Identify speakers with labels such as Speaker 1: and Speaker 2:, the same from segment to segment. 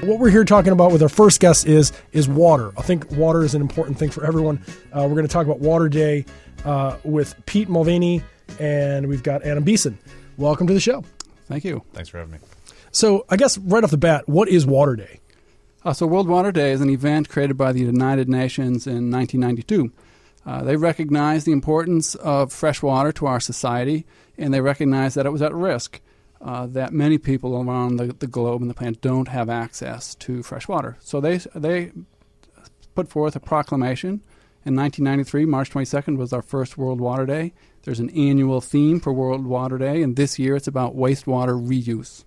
Speaker 1: what we're here talking about with our first guest is water. I think water is an important thing for everyone. We're going to talk about Water Day with Pete Mulvaney, and we've got Adam Beeson. Welcome to the show.
Speaker 2: Thank you.
Speaker 3: Thanks for having me.
Speaker 1: So I guess right off the bat, what is Water Day?
Speaker 2: So World Water Day is an event created by the United Nations in 1992. They recognized the importance of fresh water to our society, and they recognized that it was at risk, that many people around the globe and the planet don't have access to fresh water. So they put forth a proclamation. In 1993, March 22nd was our first World Water Day. There's an annual theme for World Water Day, and this year it's about wastewater reuse.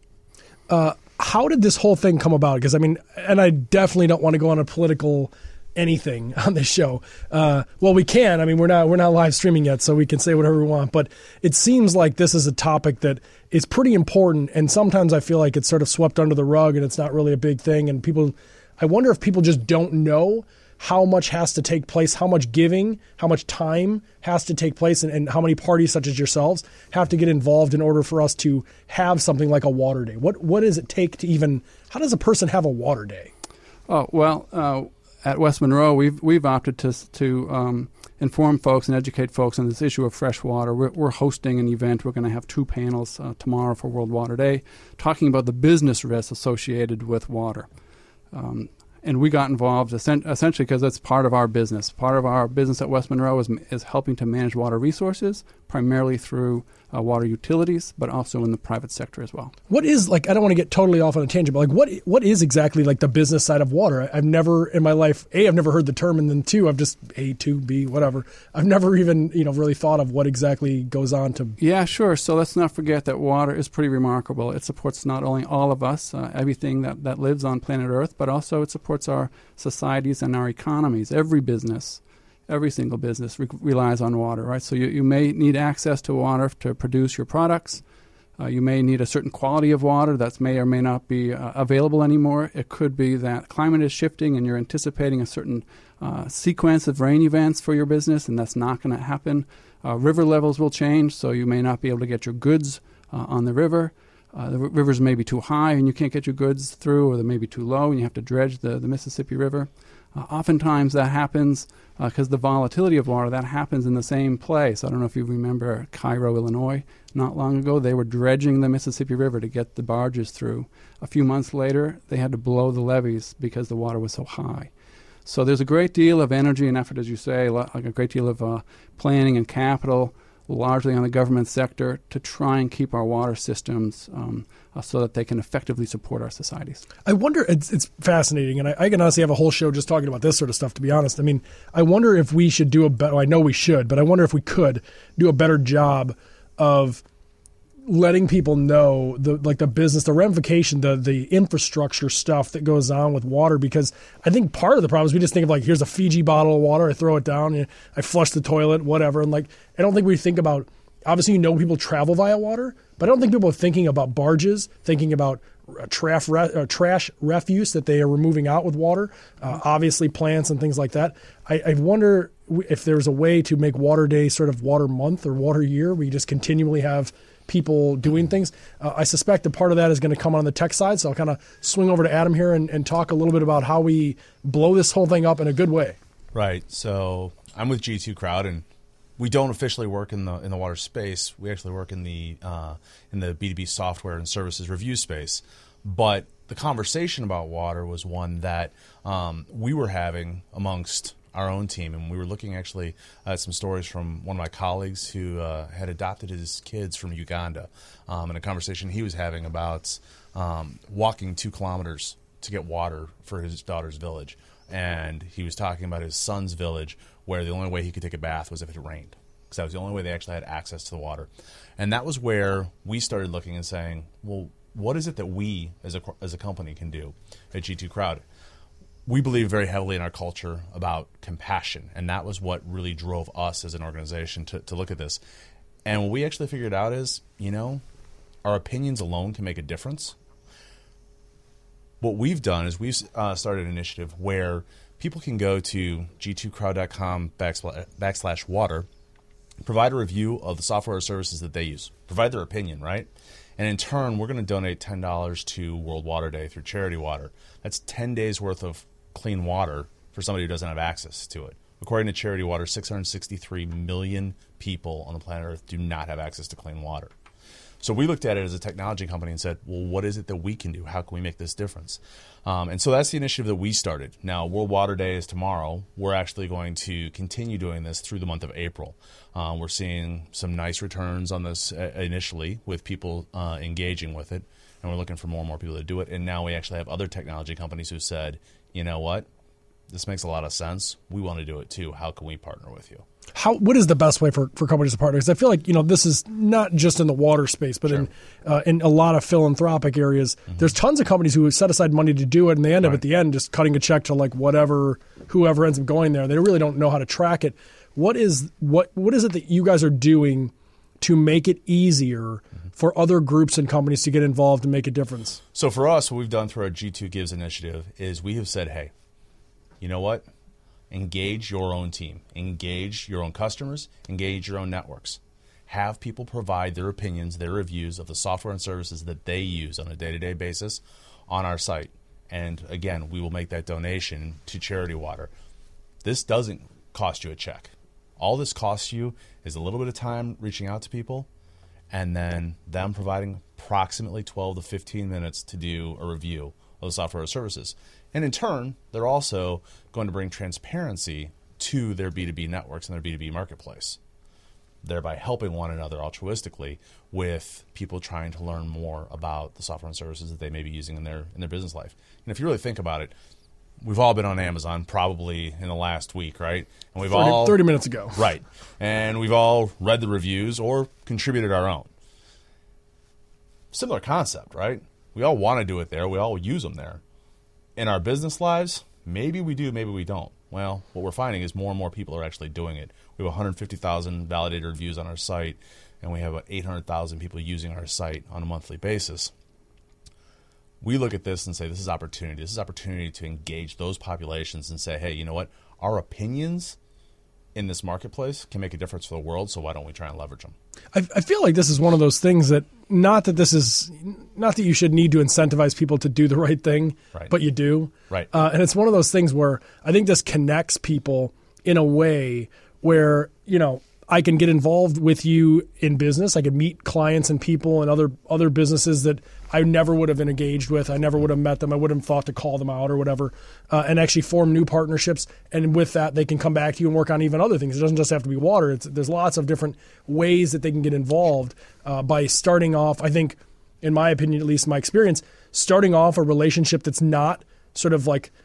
Speaker 1: How did this whole thing come about? Because, I mean, and I definitely don't want to go on a political anything on this show. Well, we can. I mean, we're not live streaming yet, so we can say whatever we want. But it seems like this is a topic that is pretty important, and sometimes I feel like it's sort of swept under the rug, and it's not really a big thing. And I wonder if people just don't know how much has to take place, how much giving, how much time has to take place, and how many parties such as yourselves have to get involved in order for us to have something like a water day. What does it take to even, how does a person have a water day?
Speaker 2: Oh, well, at West Monroe, we've opted to inform folks and educate folks on this issue of fresh water. We're hosting an event. We're going to have 2 panels tomorrow for World Water Day talking about the business risks associated with water. And we got involved essentially because that's part of our business. Part of our business at West Monroe is helping to manage water resources, primarily through water utilities, but also in the private sector as well.
Speaker 1: What is, like, I don't want to get totally off on a tangent, but like what is exactly like the business side of water? I've never in my life, I've never heard the term, and then 2, I've just B, whatever. I've never even, really thought of what exactly goes on to.
Speaker 2: Yeah, sure. So let's not forget that water is pretty remarkable. It supports not only all of us, everything that lives on planet Earth, but also it supports our societies and our economies. Every single business relies on water, right? So you may need access to water to produce your products. You may need a certain quality of water that may or may not be available anymore. It could be that climate is shifting and you're anticipating a certain sequence of rain events for your business, and that's not going to happen. River levels will change, so you may not be able to get your goods on the river. The rivers may be too high and you can't get your goods through, or they may be too low and you have to dredge the Mississippi River. Oftentimes that happens because the volatility of water, that happens in the same place. I don't know if you remember Cairo, Illinois. Not long ago, they were dredging the Mississippi River to get the barges through. A few months later, they had to blow the levees because the water was so high. So there's a great deal of energy and effort, as you say, like a great deal of planning and capital, largely on the government sector, to try and keep our water systems so that they can effectively support our societies.
Speaker 1: I wonder, it's fascinating, and I can honestly have a whole show just talking about this sort of stuff, to be honest. I mean, I wonder if we should do I know we should, but I wonder if we could do a better job of letting people know the business, the ramification, the infrastructure stuff that goes on with water, because I think part of the problem is we just think of like, here's a Fiji bottle of water, I throw it down, and I flush the toilet, whatever. And like, I don't think we think about, obviously, people travel via water, but I don't think people are thinking about barges, thinking about trash refuse that they are removing out with water, obviously plants and things like that. I wonder if there's a way to make Water Day sort of water month or water year. We just continually have people doing things. I suspect a part of that is going to come on the tech side, so I'll kind of swing over to Adam here and talk a little bit about how we blow this whole thing up in a good way.
Speaker 3: Right. So I'm with G2 Crowd, and we don't officially work in the water space. We actually work in the B2B software and services review space. But the conversation about water was one that we were having amongst our own team, and we were looking actually at some stories from one of my colleagues who had adopted his kids from Uganda, and a conversation he was having about walking 2 kilometers to get water for his daughter's village. And he was talking about his son's village, where the only way he could take a bath was if it rained, because that was the only way they actually had access to the water. And that was where we started looking and saying, well, what is it that we as a company can do at G2 Crowd? We believe very heavily in our culture about compassion, and that was what really drove us as an organization to look at this. And what we actually figured out is, our opinions alone can make a difference. What we've done is we've started an initiative where people can go to g2crowd.com/water, provide a review of the software or services that they use, provide their opinion, right? And in turn, we're going to donate $10 to World Water Day through Charity Water. That's 10 days worth of clean water for somebody who doesn't have access to it. According to Charity Water, 663 million people on the planet Earth do not have access to clean water. So we looked at it as a technology company and said, well, what is it that we can do? How can we make this difference? And so that's the initiative that we started. Now, World Water Day is tomorrow. We're actually going to continue doing this through the month of April. We're seeing some nice returns on this initially with people engaging with it, and we're looking for more and more people to do it. And now we actually have other technology companies who said, you know what? This makes a lot of sense. We want to do it too. How can we partner with you?
Speaker 1: What is the best way for companies to partner? Because I feel like this is not just in the water space, but
Speaker 3: Sure.
Speaker 1: in a lot of philanthropic areas. Mm-hmm. There's tons of companies who set aside money to do it, and they end up at the end just cutting a check to like whoever ends up going there. They really don't know how to track it. What is it that you guys are doing to make it easier for other groups and companies to get involved and make a difference?
Speaker 3: So for us, what we've done through our G2 Gives initiative is we have said, hey, you know what? Engage your own team. Engage your own customers. Engage your own networks. Have people provide their opinions, their reviews of the software and services that they use on a day-to-day basis on our site. And again, we will make that donation to Charity Water. This doesn't cost you a check. All this costs you is a little bit of time reaching out to people and then them providing approximately 12 to 15 minutes to do a review of the software or services. And in turn, they're also going to bring transparency to their B2B networks and their B2B marketplace, thereby helping one another altruistically with people trying to learn more about the software and services that they may be using in their business life. And if you really think about it, we've all been on Amazon probably in the last week, right? And we've
Speaker 1: 30 minutes ago.
Speaker 3: Right. And we've all read the reviews or contributed our own. Similar concept, right? We all want to do it there. We all use them there. In our business lives, maybe we do, maybe we don't. Well, what we're finding is more and more people are actually doing it. We have 150,000 validated reviews on our site, and we have 800,000 people using our site on a monthly basis. We look at this and say, this is opportunity. This is opportunity to engage those populations and say, hey, you know what? Our opinions in this marketplace can make a difference for the world, so why don't we try and leverage them?
Speaker 1: I feel like this is one of those things that not that you should need to incentivize people to do the right thing,
Speaker 3: right.
Speaker 1: But you do.
Speaker 3: Right.
Speaker 1: And it's one of those things where I think this connects people in a way where, I can get involved with you in business. I can meet clients and people and other businesses that I never would have been engaged with. I never would have met them. I wouldn't have thought to call them out or whatever, and actually form new partnerships. And with that, they can come back to you and work on even other things. It doesn't just have to be water. There's lots of different ways that they can get involved by starting off, I think, in my opinion, at least my experience, starting off a relationship that's not sort of like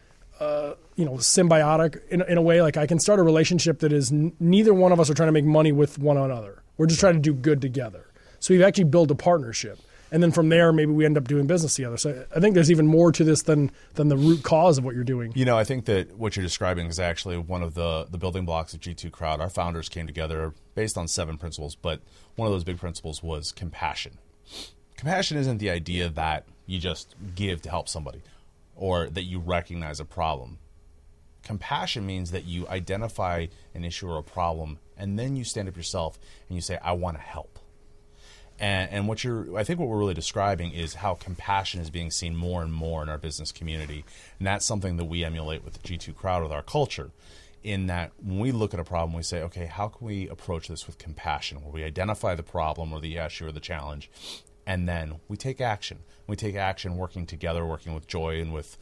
Speaker 1: symbiotic in a way. Like I can start a relationship that is neither one of us are trying to make money with one another. We're just trying to do good together. So we've actually built a partnership. And then from there, maybe we end up doing business together. So I think there's even more to this than the root cause of what you're doing.
Speaker 3: I think that what you're describing is actually one of the building blocks of G2 Crowd. Our founders came together based on 7 principles, but one of those big principles was compassion. Compassion isn't the idea that you just give to help somebody or that you recognize a problem. Compassion means that you identify an issue or a problem, and then you stand up yourself and you say, I want to help. And I think what we're really describing is how compassion is being seen more and more in our business community. And that's something that we emulate with the G2 Crowd, with our culture, in that when we look at a problem, we say, okay, how can we approach this with compassion, where we identify the problem or the issue or the challenge, and then we take action. We take action working together, working with joy and with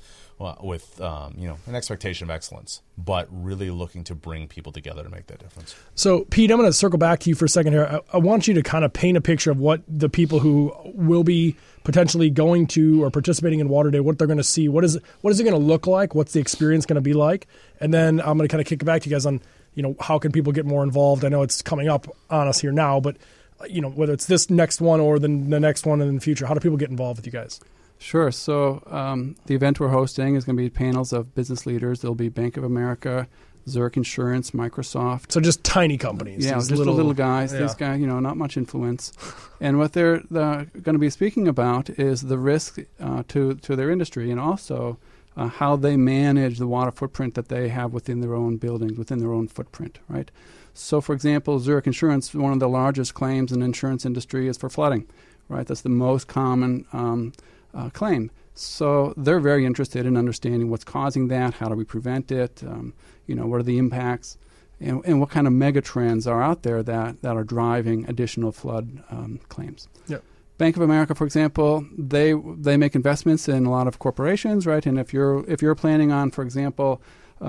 Speaker 3: an expectation of excellence, but really looking to bring people together to make that difference.
Speaker 1: So, Pete, I'm going to circle back to you for a second here. I want you to kind of paint a picture of what the people who will be potentially going to or participating in Water Day, what they're going to see. What is it going to look like? What's the experience going to be like? And then I'm going to kind of kick it back to you guys on, how can people get more involved? I know it's coming up on us here now, but whether it's this next one or the next one in the future, how do people get involved with you guys?
Speaker 2: Sure. So the event we're hosting is going to be panels of business leaders. There'll be Bank of America, Zurich Insurance, Microsoft.
Speaker 1: So just tiny companies.
Speaker 2: Yeah, just the little guys. Yeah. These guys, not much influence. And what they're going to be speaking about is the risk to their industry, and also how they manage the water footprint that they have within their own buildings, within their own footprint, right? So, for example, Zurich Insurance, one of the largest claims in the insurance industry is for flooding, right? That's the most common claim. So they're very interested in understanding what's causing that, how do we prevent it, what are the impacts, and what kind of mega trends are out there that are driving additional flood claims.
Speaker 1: Yep.
Speaker 2: Bank of America, for example, they make investments in a lot of corporations, right? And if you're planning on, for example,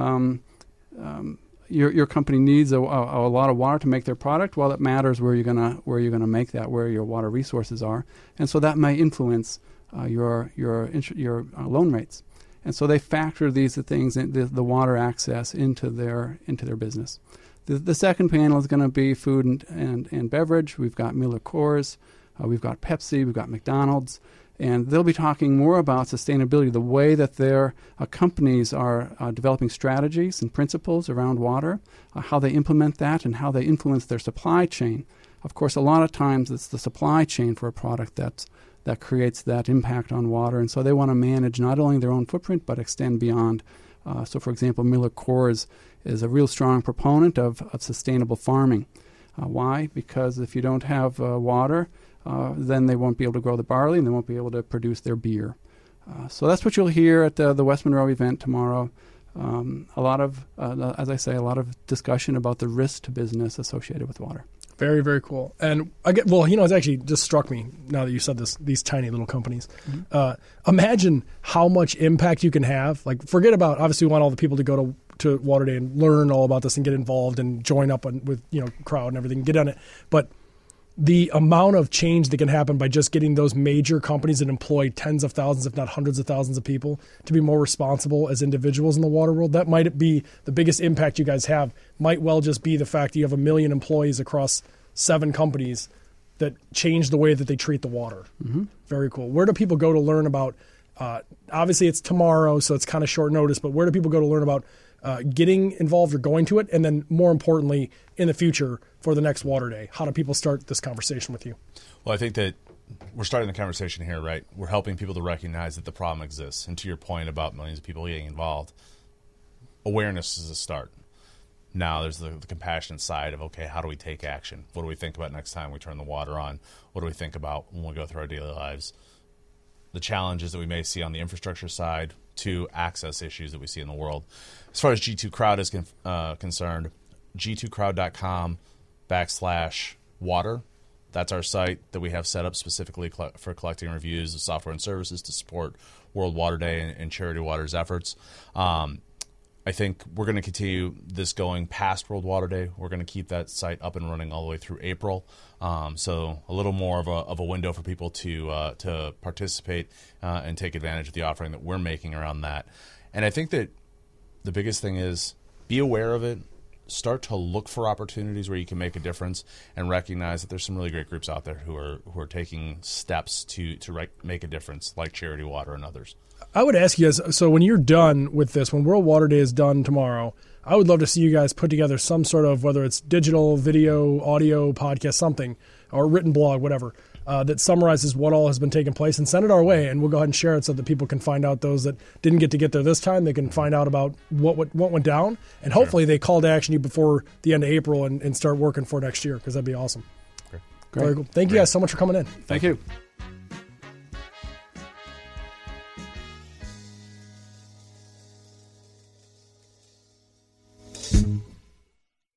Speaker 2: your company needs a lot of water to make their product, well, it matters where you're gonna make that, where your water resources are, and so that may influence your loan rates. And so they factor these things, the water access, into their business. The second panel is going to be food and beverage. We've got Miller Coors, we've got Pepsi, we've got McDonald's, and they'll be talking more about sustainability, the way that their companies are developing strategies and principles around water, how they implement that, and how they influence their supply chain. Of course, a lot of times it's the supply chain for a product that creates that impact on water, and so they want to manage not only their own footprint but extend beyond. So, for example, Miller Coors is a real strong proponent of sustainable farming. Why? Because if you don't have water, then they won't be able to grow the barley and they won't be able to produce their beer. So that's what you'll hear at the West Monroe event tomorrow. A lot of, as I say, a lot of discussion about the risk to business associated with water.
Speaker 1: Very, very cool. And it's actually just struck me now that you said this, these tiny little companies. Mm-hmm. Imagine how much impact you can have. Like, forget about, obviously we want all the people to go to Water Day and learn all about this and get involved and join up with, crowd and everything, get on it. But the amount of change that can happen by just getting those major companies that employ tens of thousands, if not hundreds of thousands of people, to be more responsible as individuals in the water world, that might be the biggest impact you guys have. Might well just be the fact that you have 1 million employees across 7 companies that change the way that they treat the water. Mm-hmm. Very cool. Where do people go to learn about, obviously it's tomorrow, so it's kind of short notice, but where do people go to learn about getting involved or going to it? And then more importantly, in the future for the next Water Day, how do people start this conversation with you?
Speaker 3: Well, I think that we're starting the conversation here, right? We're helping people to recognize that the problem exists. And to your point about millions of people getting involved, awareness is a start. Now there's the compassionate side of, okay, how do we take action? What do we think about next time we turn the water on? What do we think about when we go through our daily lives? The challenges that we may see on the infrastructure side to access issues that we see in the world. As far as G2 Crowd is concerned, g2crowd.com/water. That's our site that we have set up specifically for collecting reviews of software and services to support World Water Day and Charity Water's efforts. I think we're going to continue this going past World Water Day. We're going to keep that site up and running all the way through April. So a little more of a window for people to participate and take advantage of the offering that we're making around that. And I think that the biggest thing is be aware of it. Start to look for opportunities where you can make a difference, and recognize that there's some really great groups out there who are taking steps to make a difference, like Charity Water and others.
Speaker 1: I would ask you guys, so when you're done with this, when World Water Day is done tomorrow, I would love to see you guys put together some sort of, whether it's digital, video, audio, podcast, something, or written blog, whatever, that summarizes what all has been taking place, and send it our way, and we'll go ahead and share it so that people can find out, those that didn't get there this time, they can find out about what went down, and hopefully they call to action you before the end of April and start working for next year, because that'd be awesome.
Speaker 3: Okay.
Speaker 1: Very cool. Thank you guys so much for coming in.
Speaker 2: Thank you.